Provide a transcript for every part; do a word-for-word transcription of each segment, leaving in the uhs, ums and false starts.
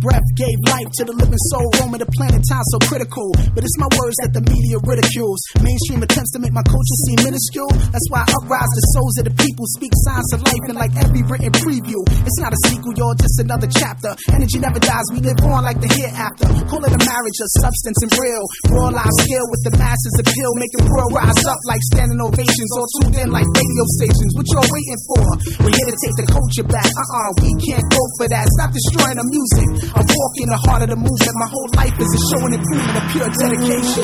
breath gave life to the living soul, roaming the planet, time so critical. But it's my words that the media ridicules. Mainstream attempts to make my culture seem minuscule. That's why I uprise the souls of the people, speak signs of life, and like every written preview, it's not a sequel, y'all, just another chapter. Energy never dies, we live on like the hereafter. Call it a marriage of substance and real. Raw live skill with the masses appeal, make the world rise up like standing ovations, all tuned in like radio stations. What y'all waiting for? We're here to take the culture back. Uh-uh, we can't go for that. Stop destroying the music. I'm walking the heart of the movement. My whole life is a show and improvement of pure dedication.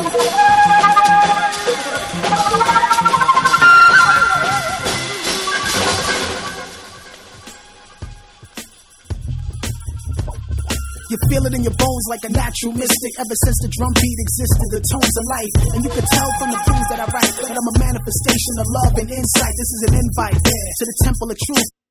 You feel it in your bones like a natural mystic. Ever since the drum beat existed, the tones of life. And you can tell from the things that I write that I'm a manifestation of love and insight. This is an invite to the temple of truth.